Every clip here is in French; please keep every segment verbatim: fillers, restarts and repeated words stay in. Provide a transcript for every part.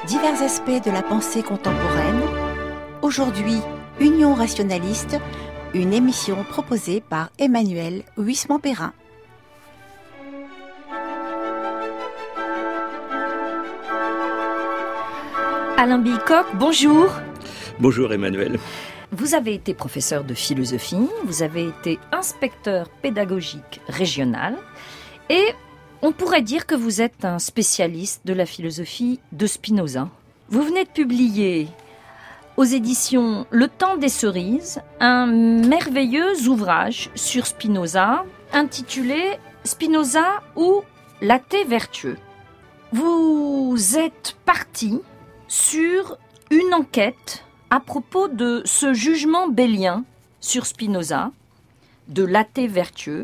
divers aspects de la pensée contemporaine. Aujourd'hui, Union rationaliste, une émission proposée par Emmanuel Huisman-Perrin. Alain Bilcoq, bonjour. Bonjour Emmanuel. Vous avez été professeur de philosophie, vous avez été inspecteur pédagogique régional et on pourrait dire que vous êtes un spécialiste de la philosophie de Spinoza. Vous venez de publier aux éditions Le Temps des Cerises un merveilleux ouvrage sur Spinoza intitulé Spinoza ou l'athée vertueux. Vous êtes parti sur une enquête à propos de ce jugement bélien sur Spinoza, de l'athée vertueux,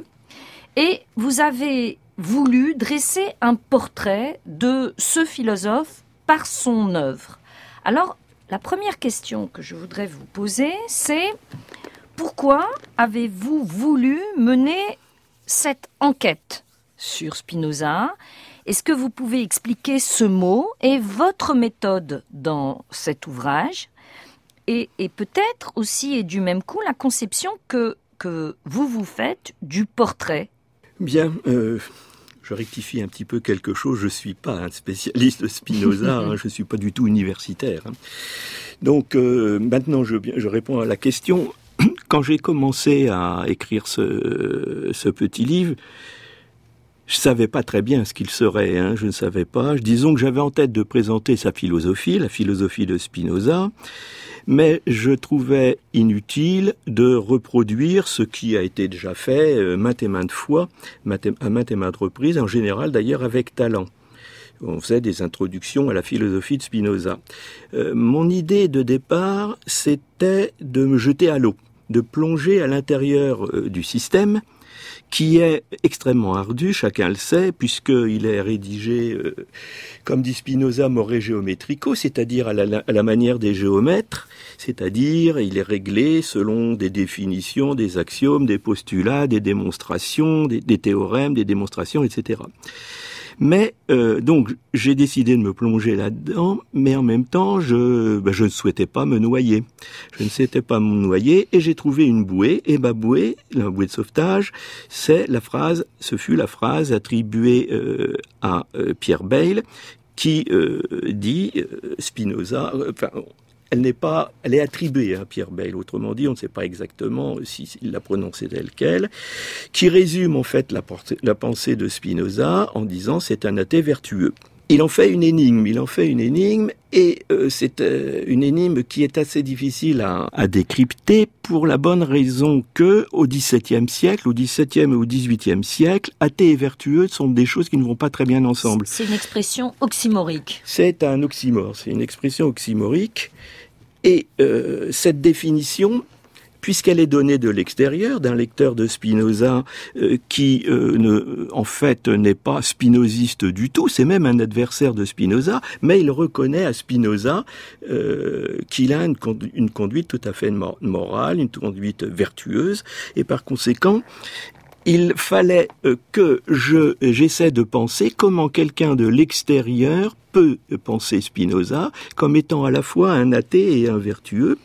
et vous avez voulu dresser un portrait de ce philosophe par son œuvre. Alors, la première question que je voudrais vous poser, c'est pourquoi avez-vous voulu mener cette enquête sur Spinoza ? Est-ce que vous pouvez expliquer ce mot et votre méthode dans cet ouvrage ? Et, et peut-être aussi, et du même coup, la conception que, que vous vous faites du portrait. Bien, euh, je rectifie un petit peu quelque chose. Je ne suis pas un spécialiste de Spinoza, hein, je ne suis pas du tout universitaire. Hein. Donc euh, maintenant, je, je réponds à la question. Quand j'ai commencé à écrire ce, ce petit livre, je ne savais pas très bien ce qu'il serait, hein, je ne savais pas. Disons que j'avais en tête de présenter sa philosophie, la philosophie de Spinoza, mais je trouvais inutile de reproduire ce qui a été déjà fait euh, maintes et maintes fois, à maintes et maintes reprises, en général d'ailleurs avec talent. On faisait des introductions à la philosophie de Spinoza. Euh, mon idée de départ, c'était de me jeter à l'eau, de plonger à l'intérieur euh, du système, qui est extrêmement ardu, chacun le sait, puisqu'il est rédigé, euh, comme dit Spinoza, more geometrico, c'est-à-dire à la, à la manière des géomètres, c'est-à-dire il est réglé selon des définitions, des axiomes, des postulats, des démonstrations, des, des théorèmes, des démonstrations, et cetera. Mais euh, donc j'ai décidé de me plonger là-dedans, mais en même temps je ben, je ne souhaitais pas me noyer. Je ne souhaitais pas me noyer et j'ai trouvé une bouée. Et ma bouée, la bouée de sauvetage, c'est la phrase, ce fut la phrase attribuée euh, à euh, Pierre Bayle qui euh, dit euh, Spinoza. Euh, enfin, Elle n'est pas, elle est attribuée à Pierre Bayle, autrement dit, on ne sait pas exactement s'il si l'a prononcée telle quelle, qui résume en fait la, portée, la pensée de Spinoza en disant c'est un athée vertueux. Il en fait une énigme, il en fait une énigme, et euh, c'est euh, une énigme qui est assez difficile à, à décrypter pour la bonne raison que au dix-septième siècle, au dix-septième et au dix-huitième siècle, athée et vertueux sont des choses qui ne vont pas très bien ensemble. C'est une expression oxymorique. C'est un oxymore, c'est une expression oxymorique, et euh, cette définition, puisqu'elle est donnée de l'extérieur, d'un lecteur de Spinoza euh, qui, euh, ne, en fait, n'est pas spinoziste du tout, c'est même un adversaire de Spinoza, mais il reconnaît à Spinoza euh, qu'il a une, condu- une conduite tout à fait morale, une conduite vertueuse, et par conséquent, il fallait euh, que je, j'essaie de penser comment quelqu'un de l'extérieur peut penser Spinoza comme étant à la fois un athée et un vertueux.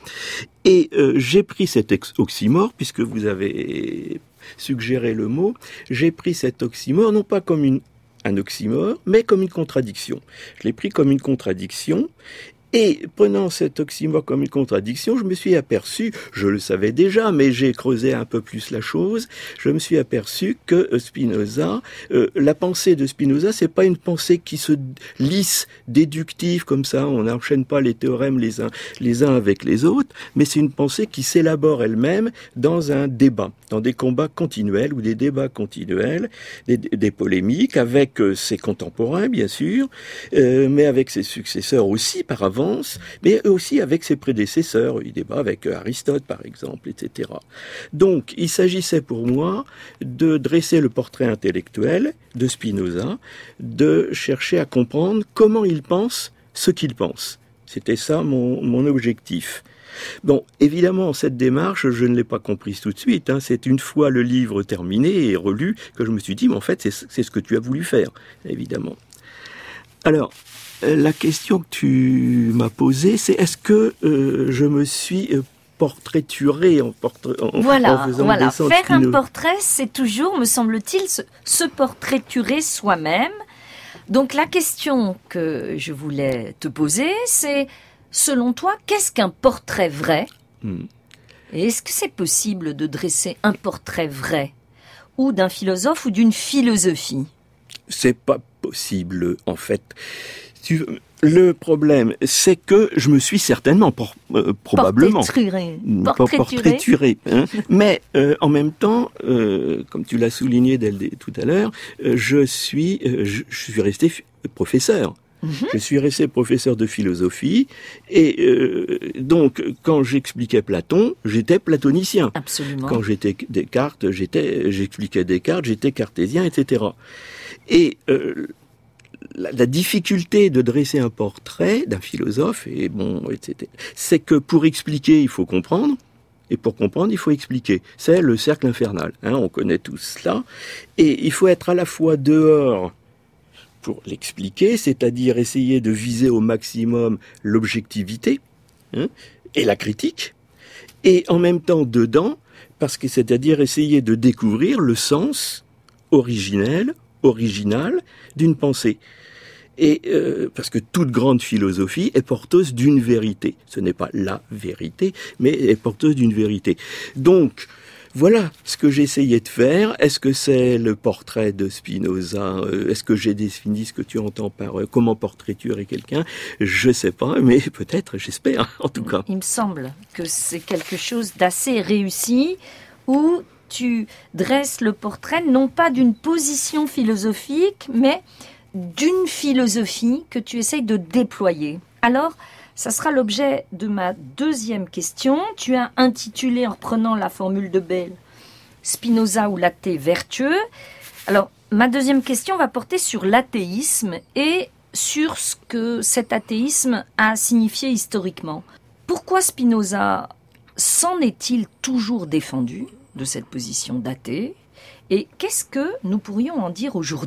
Et euh, j'ai pris cet ex- oxymore, puisque vous avez suggéré le mot, j'ai pris cet oxymore non pas comme une, un oxymore, mais comme une contradiction. Je l'ai pris comme une contradiction. Et prenant cet oxymore comme une contradiction, je me suis aperçu, je le savais déjà, mais j'ai creusé un peu plus la chose, je me suis aperçu que Spinoza, euh, la pensée de Spinoza, c'est pas une pensée qui se lisse, déductive comme ça, on n'enchaîne pas les théorèmes les uns, les uns avec les autres, mais c'est une pensée qui s'élabore elle-même dans un débat, dans des combats continuels ou des débats continuels, des, des polémiques avec euh, ses contemporains, bien sûr, euh, mais avec ses successeurs aussi, par avant, mais aussi avec ses prédécesseurs. Il débat avec Aristote, par exemple, et cetera. Donc, il s'agissait pour moi de dresser le portrait intellectuel de Spinoza, de chercher à comprendre comment il pense ce qu'il pense. C'était ça mon, mon objectif. Bon, évidemment, cette démarche, je ne l'ai pas comprise tout de suite. Hein. C'est une fois le livre terminé et relu que je me suis dit, mais en fait, c'est, c'est ce que tu as voulu faire, évidemment. Alors, la question que tu m'as posée, c'est est-ce que euh, je me suis euh, portraituré en, portrait, en, voilà, en faisant voilà. descendre Faire Spinoza. un portrait, c'est toujours, me semble-t-il, se, se portraiturer soi-même. Donc la question que je voulais te poser, c'est, selon toi, qu'est-ce qu'un portrait vrai ? hmm. Et est-ce que c'est possible de dresser un portrait vrai, ou d'un philosophe ou d'une philosophie ? C'est pas possible, en fait. Tu, le problème, c'est que je me suis certainement, por, euh, probablement, portraituré, portraituré, hein, mais euh, en même temps, euh, comme tu l'as souligné dès le, tout à l'heure, euh, je suis, euh, je, je suis resté f- professeur. Mm-hmm. Je suis resté professeur de philosophie et euh, donc quand j'expliquais Platon, j'étais platonicien. Absolument. Quand j'étais Descartes, j'étais, j'expliquais Descartes, j'étais cartésien, et cetera. Et euh, la, la difficulté de dresser un portrait d'un philosophe, et bon, et cetera, c'est que pour expliquer, il faut comprendre. Et pour comprendre, il faut expliquer. C'est le cercle infernal. Hein, on connaît tout cela. Et il faut être à la fois dehors pour l'expliquer, c'est-à-dire essayer de viser au maximum l'objectivité hein, et la critique, et en même temps dedans, parce que c'est-à-dire essayer de découvrir le sens originel, original d'une pensée. Et euh, parce que toute grande philosophie est porteuse d'une vérité. Ce n'est pas la vérité, mais est porteuse d'une vérité. Donc, voilà ce que j'essayais de faire. Est-ce que c'est le portrait de Spinoza ? Est-ce que j'ai défini ce que tu entends par euh, comment portraiturer quelqu'un ? Je sais pas, mais peut-être, j'espère, en tout cas. Il me semble que c'est quelque chose d'assez réussi, où tu dresses le portrait non pas d'une position philosophique, mais d'une philosophie que tu essayes de déployer. Alors, ça sera l'objet de ma deuxième question. Tu as intitulé, en reprenant la formule de Bayle, Spinoza ou l'athée vertueux. Alors, ma deuxième question va porter sur l'athéisme et sur ce que cet athéisme a signifié historiquement. Pourquoi Spinoza s'en est-il toujours défendu de cette position d'athée ? Et qu'est-ce que nous pourrions en dire aujourd'hui ?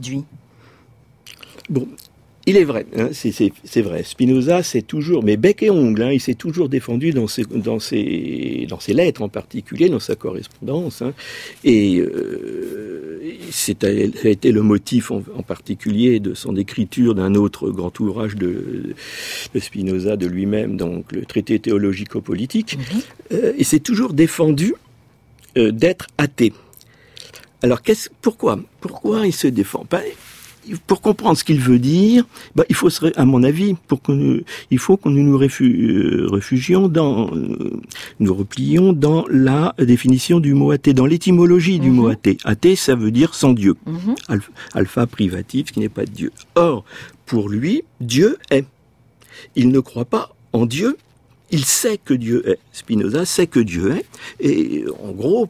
Bon, il est vrai, hein, c'est, c'est, c'est vrai. Spinoza, c'est toujours, mais bec et ongle, hein, il s'est toujours défendu dans ses, dans ses, dans ses lettres en particulier, dans sa correspondance, hein, et euh, c'est, ça a été le motif en, en particulier de son écriture d'un autre grand ouvrage de, de Spinoza, de lui-même, donc le traité théologico-politique. Mm-hmm. Euh, il s'est toujours défendu euh, d'être athée. Alors, qu'est-ce, pourquoi, pourquoi il se défend ? Ben, pour comprendre ce qu'il veut dire, bah, il faut, se, à mon avis, pour que nous, il faut que nous nous réfu, réfugions dans, euh, nous replions dans la définition du mot athée, dans l'étymologie du mm-hmm. mot athée. Athée, ça veut dire sans Dieu. Mm-hmm. Alpha, alpha privatif, ce qui n'est pas Dieu. Or, pour lui, Dieu est. Il ne croit pas en Dieu. Il sait que Dieu est. Spinoza sait que Dieu est. Et en gros,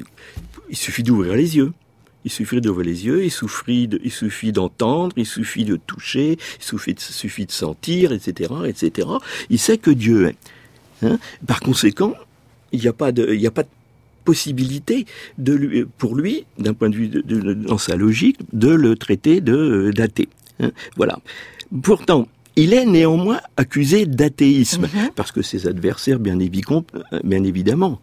il suffit d'ouvrir les yeux. Il suffit d'ouvrir les yeux, il suffit, de, il suffit d'entendre, il suffit de toucher, il suffit de, suffit de sentir, et cetera, et cetera. Il sait que Dieu est. Hein ? Par conséquent, il n'y a pas de, il n'y a pas de possibilité de lui, pour lui, d'un point de vue de, de, de, dans sa logique, de le traiter de d'athée. Hein ? Voilà. Pourtant, il est néanmoins accusé d'athéisme, mm-hmm. parce que ses adversaires, bien évidemment, bien évidemment,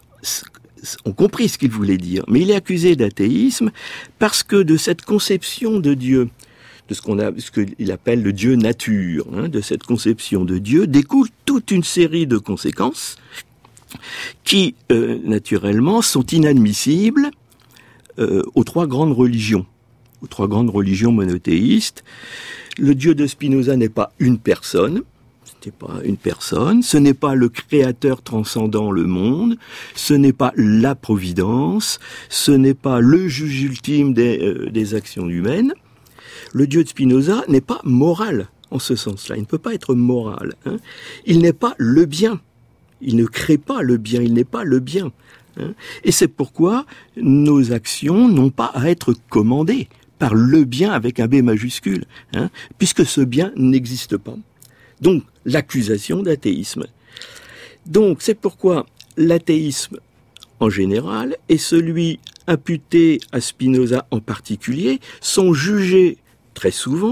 ont compris ce qu'il voulait dire, mais il est accusé d'athéisme parce que de cette conception de Dieu, de ce qu'on a, ce qu'il appelle le Dieu nature, hein, de cette conception de Dieu découle toute une série de conséquences qui, euh, naturellement, sont inadmissibles euh, aux trois grandes religions, aux trois grandes religions monothéistes. Le Dieu de Spinoza n'est pas une personne. Ce n'est pas une personne, ce n'est pas le créateur transcendant le monde, ce n'est pas la providence, ce n'est pas le juge ultime des, euh, des actions humaines. Le Dieu de Spinoza n'est pas moral en ce sens-là, il ne peut pas être moral. Hein. Il n'est pas le bien, il ne crée pas le bien, il n'est pas le bien. Hein. Et c'est pourquoi nos actions n'ont pas à être commandées par le bien avec un B majuscule, hein, puisque ce bien n'existe pas. Donc, l'accusation d'athéisme. Donc, c'est pourquoi l'athéisme, en général, et celui imputé à Spinoza en particulier, sont jugés très souvent,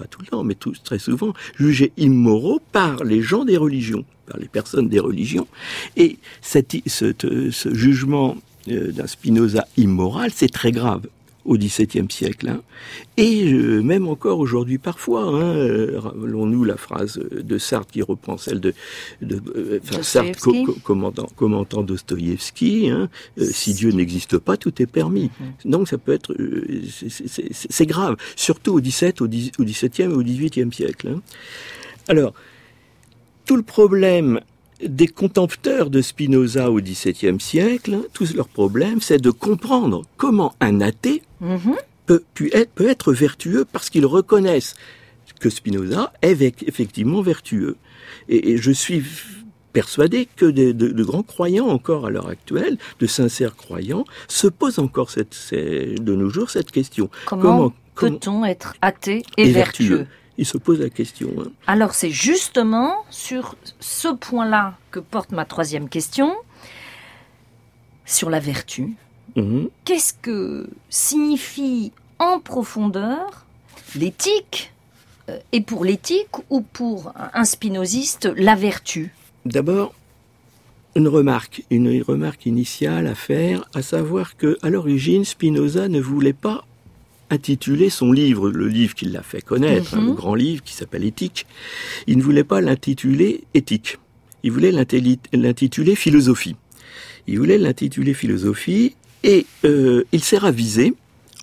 pas tout le temps, mais tout, très souvent, jugés immoraux par les gens des religions, par les personnes des religions. Et cette, ce, ce jugement euh, d'un Spinoza immoral, c'est très grave au XVIIe siècle, hein. Et euh, même encore aujourd'hui parfois, hein, euh, rappelons-nous la phrase de Sartre qui reprend celle de, de euh, enfin, Sartre co- co- commentant, commentant Dostoïevski, hein, euh, si Dieu n'existe pas, tout est permis. Mm-hmm. Donc ça peut être, euh, c'est, c'est, c'est, c'est grave, surtout au dix-septième, au dix-septième et au dix-huitième siècle. Hein. Alors, tout le problème des contempteurs de Spinoza au XVIIe siècle, hein, tout leur problème, c'est de comprendre comment un athée mm-hmm. peut, peut, être, peut être vertueux parce qu'ils reconnaissent que Spinoza est effectivement vertueux. Et, et je suis persuadé que de, de, de grands croyants encore à l'heure actuelle, de sincères croyants, se posent encore cette, cette, de nos jours cette question. Comment, comment peut-on comment, être athée et, et vertueux, vertueux Il se pose la question. Hein. Alors c'est justement sur ce point-là que porte ma troisième question, sur la vertu. Mmh. Qu'est-ce que signifie en profondeur l'éthique, euh, et pour l'éthique ou pour un spinoziste, la vertu ? D'abord, une remarque, une remarque initiale à faire, à savoir que à l'origine, Spinoza ne voulait pas intitulé son livre, le livre qui l'a fait connaître, mm-hmm. hein, le grand livre qui s'appelle Éthique, il ne voulait pas l'intituler Éthique, il voulait l'intituler Philosophie. Il voulait l'intituler Philosophie et euh, il s'est ravisé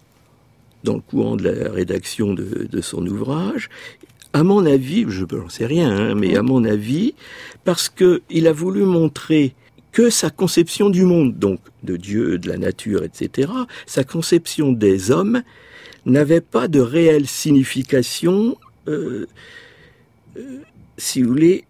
dans le courant de la rédaction de, de son ouvrage, à mon avis, je n'en sais rien, hein, mais à mon avis, parce qu'il a voulu montrer que sa conception du monde, donc de Dieu, de la nature, et cetera, sa conception des hommes, n'avait pas de réelle signification, euh, euh, si vous voulez,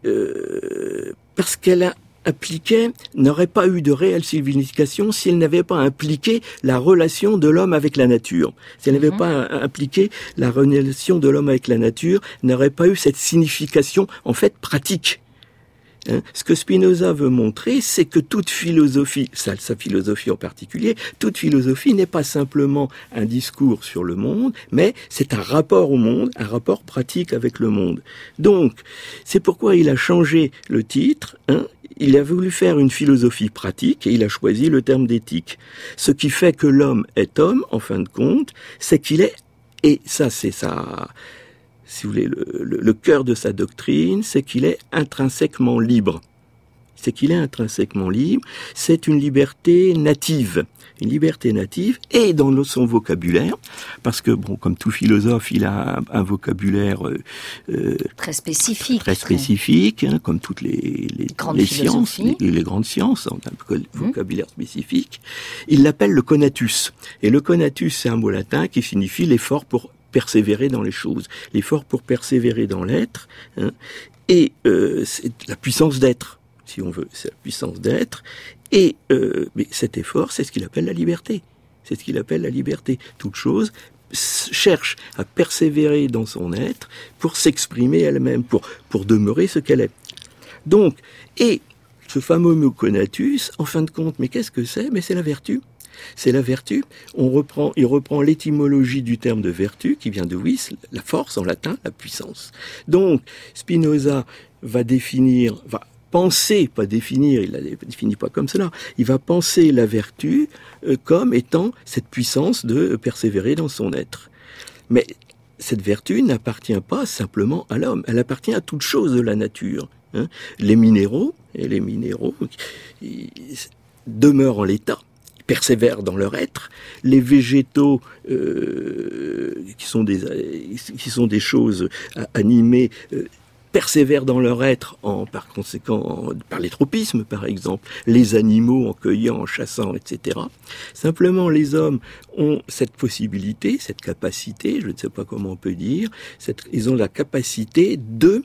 euh, parce qu'elle a impliquait, n'aurait pas eu de réelle signification si elle n'avait pas impliqué la relation de l'homme avec la nature. Si elle n'avait mmh. pas impliqué la relation de l'homme avec la nature, n'aurait pas eu cette signification, en fait, pratique. Hein, ce que Spinoza veut montrer, c'est que toute philosophie, sa, sa philosophie en particulier, toute philosophie n'est pas simplement un discours sur le monde, mais c'est un rapport au monde, un rapport pratique avec le monde. Donc, c'est pourquoi il a changé le titre. Hein, il a voulu faire une philosophie pratique et il a choisi le terme d'éthique. Ce qui fait que l'homme est homme, en fin de compte, c'est qu'il est, et ça c'est ça. Si vous voulez, le, le, le cœur de sa doctrine, c'est qu'il est intrinsèquement libre. C'est qu'il est intrinsèquement libre. C'est une liberté native. Une liberté native, et dans son vocabulaire, parce que, bon, comme tout philosophe, il a un, un vocabulaire euh, très spécifique. Très spécifique, hein, comme toutes les, les, les sciences, les, les grandes sciences, ont un vocabulaire mmh. spécifique. Il l'appelle le conatus. Et le conatus, c'est un mot latin qui signifie l'effort pour persévérer dans les choses, l'effort pour persévérer dans l'être, hein, et euh, c'est la puissance d'être, si on veut, c'est la puissance d'être, et euh, mais cet effort, c'est ce qu'il appelle la liberté, c'est ce qu'il appelle la liberté. Toute chose cherche à persévérer dans son être pour s'exprimer elle-même, pour, pour demeurer ce qu'elle est. Donc, et ce fameux mot conatus, en fin de compte, mais qu'est-ce que c'est ? Mais c'est la vertu. C'est la vertu. On reprend, il reprend l'étymologie du terme de vertu, qui vient de vis, la force en latin, la puissance. Donc, Spinoza va définir, va penser, pas définir, il ne la définit pas comme cela, il va penser la vertu euh, comme étant cette puissance de persévérer dans son être. Mais cette vertu n'appartient pas simplement à l'homme, elle appartient à toute chose de la nature. Hein. Les minéraux, et les minéraux ils demeurent en l'état, persévèrent dans leur être. Les végétaux, euh, qui sont des qui sont des choses animées, euh, persévèrent dans leur être, en, par conséquent, en, par les tropismes, par exemple. Les animaux, en cueillant, en chassant, et cetera. Simplement, les hommes ont cette possibilité, cette capacité, je ne sais pas comment on peut dire, cette, ils ont la capacité de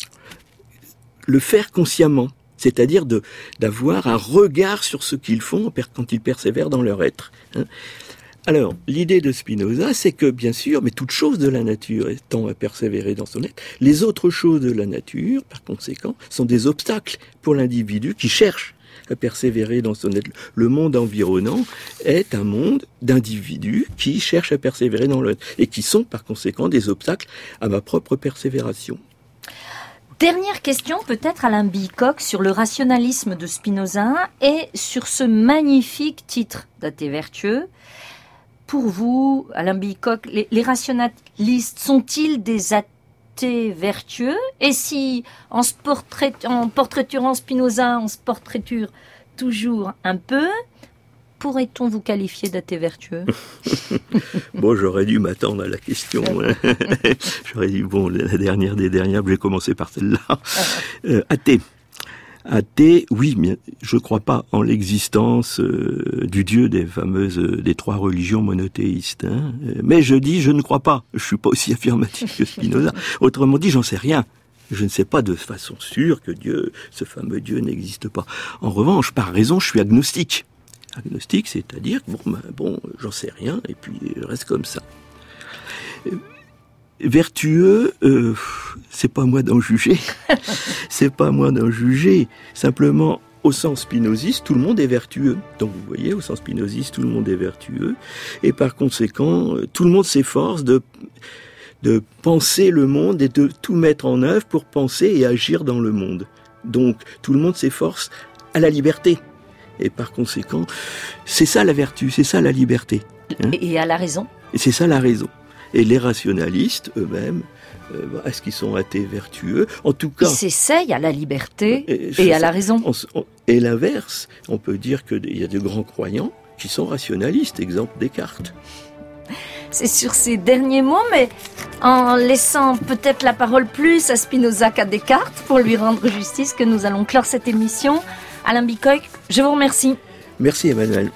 le faire consciemment. C'est-à-dire de, d'avoir un regard sur ce qu'ils font quand ils persévèrent dans leur être. Hein. Alors, l'idée de Spinoza, c'est que, bien sûr, mais toute chose de la nature étant à persévérer dans son être, les autres choses de la nature, par conséquent, sont des obstacles pour l'individu qui cherche à persévérer dans son être. Le monde environnant est un monde d'individus qui cherchent à persévérer dans le et qui sont par conséquent des obstacles à ma propre persévération. Dernière question, peut-être Alain Bicocq, sur le rationalisme de Spinoza et sur ce magnifique titre d'athée vertueux. Pour vous, Alain Bicocq, les, les rationalistes sont-ils des athées vertueux? Et si, en, se portrait, en portraiturant Spinoza, on se portraiture toujours un peu, pourrait-on vous qualifier d'athée vertueux? Bon, j'aurais dû m'attendre à la question. Hein. J'aurais dit, bon, la dernière des dernières, j'ai commencé par celle-là. Euh, athée. Athée, oui, mais je ne crois pas en l'existence euh, du Dieu des fameuses, euh, des trois religions monothéistes. Hein. Mais je dis, je ne crois pas. Je suis pas aussi affirmatif que Spinoza. Autrement dit, j'en sais rien. Je ne sais pas de façon sûre que Dieu, ce fameux Dieu n'existe pas. En revanche, par raison, je suis agnostique. Agnostique, c'est-à-dire que bon, ben, bon, j'en sais rien, et puis je reste comme ça. Vertueux, euh, c'est pas à moi d'en juger. C'est pas à moi d'en juger. Simplement, au sens spinoziste, tout le monde est vertueux. Donc vous voyez, au sens spinoziste, tout le monde est vertueux. Et par conséquent, tout le monde s'efforce de, de penser le monde et de tout mettre en œuvre pour penser et agir dans le monde. Donc tout le monde s'efforce à la liberté. Et par conséquent, c'est ça la vertu, c'est ça la liberté. Hein. Et à la raison. Et c'est ça la raison. Et les rationalistes, eux-mêmes, euh, est-ce qu'ils sont athées vertueux? En tout cas... Ils s'essayent à la liberté et, et à la raison. On, on, et l'inverse, on peut dire qu'il y a de grands croyants qui sont rationalistes, exemple Descartes. C'est sur ces derniers mots, mais en laissant peut-être la parole plus à Spinoza qu'à Descartes, pour lui rendre justice, que nous allons clore cette émission. Alain Bicocq, je vous remercie. Merci Emmanuel.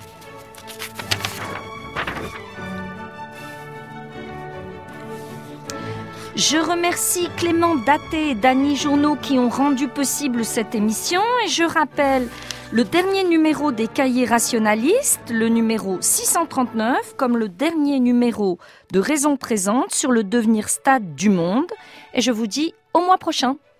Je remercie Clément Daté et Dany Journeau qui ont rendu possible cette émission et je rappelle le dernier numéro des Cahiers rationalistes, le numéro six cent trente-neuf, comme le dernier numéro de Raison présente sur le devenir stade du monde. Et je vous dis au mois prochain.